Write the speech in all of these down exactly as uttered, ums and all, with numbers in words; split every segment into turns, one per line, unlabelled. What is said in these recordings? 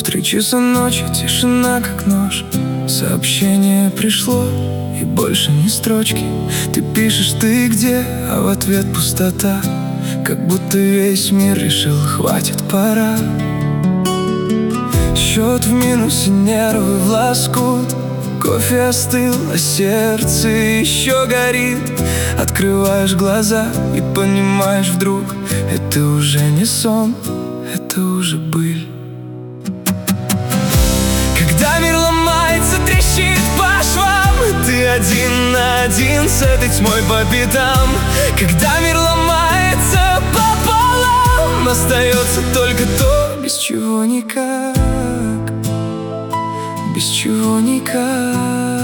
три часа ночи, тишина как нож. Сообщение пришло, и больше ни строчки. Ты пишешь, ты где, а в ответ пустота. Как будто весь мир решил, хватит, пора. Счет в минусе, нервы в лоскут. Кофе остыл, а сердце еще горит. Открываешь глаза и понимаешь вдруг, это уже не сон, это уже быль. Когда мир ломается, трещит по швам, и ты один на один с этой тьмой по пятам. Когда мир ломается пополам, остается только то, без чего никак, без чего никак.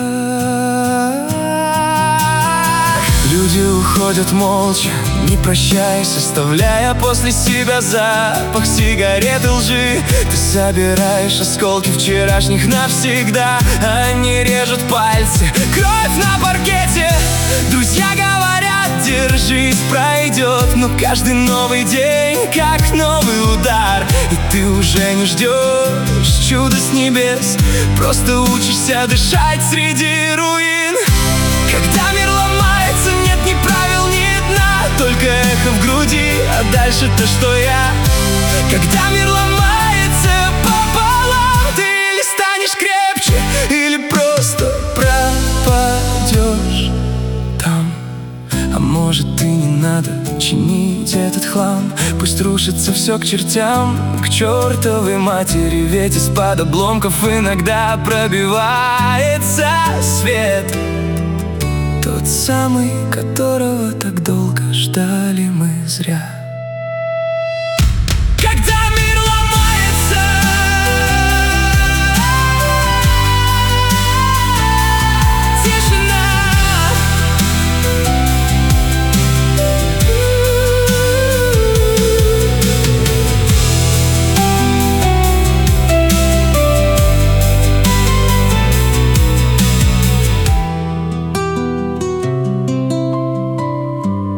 Люди уходят молча, не прощаясь, оставляя после себя запах сигарет и лжи. Ты собираешь осколки вчерашних навсегда. Они режут пальцы, кровь на паркете. Друзья говорят, держись, пройдет. Но каждый новый день, как новый удар. И ты уже не ждешь чуда с небес, просто учишься дышать среди руин. Когда мир ломается, нет ни правил, ни дна, только эхо в груди, а дальше-то что я? Когда мир ломается пополам, ты или станешь крепче, или просто пропадешь там. А может, и не надо чинить этот хлам, пусть рушится все к чертям, к чертовой матери. Ведь из-под обломков иногда пробивается свет, тот самый, которого так долго ждали мы зря.